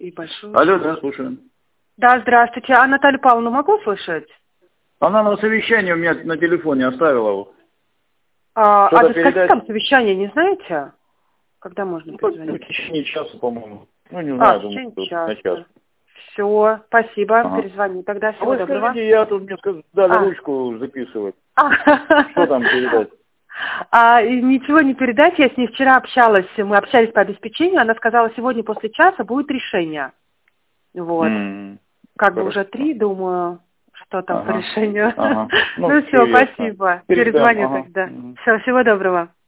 И большое. Алло, да, слушаю. Да, здравствуйте. А Наталью Павловну могу слышать? Она на совещании у меня на телефоне оставила его. А Что-то до скольки передать? там совещание, не знаете? Когда можно Ну, перезвонить? в течение часа, по-моему. Ну, не В знаю, думаю, течение тут на час. часа. Все, спасибо, Ага. перезвоню. Тогда А всего вы доброго. скажите, я тут мне дали ручку записывать. Что там передать? И ничего не передать, я с ней вчера общалась, мы общались по обеспечению, она сказала, сегодня после часа будет решение. Вот. Как бы уже Хорошо. 3, думаю, что там по Ага. решению. Ага. Ну, Ну все все, ясно. спасибо. Передам. Перезвоню Ага. тогда. Все, всего доброго.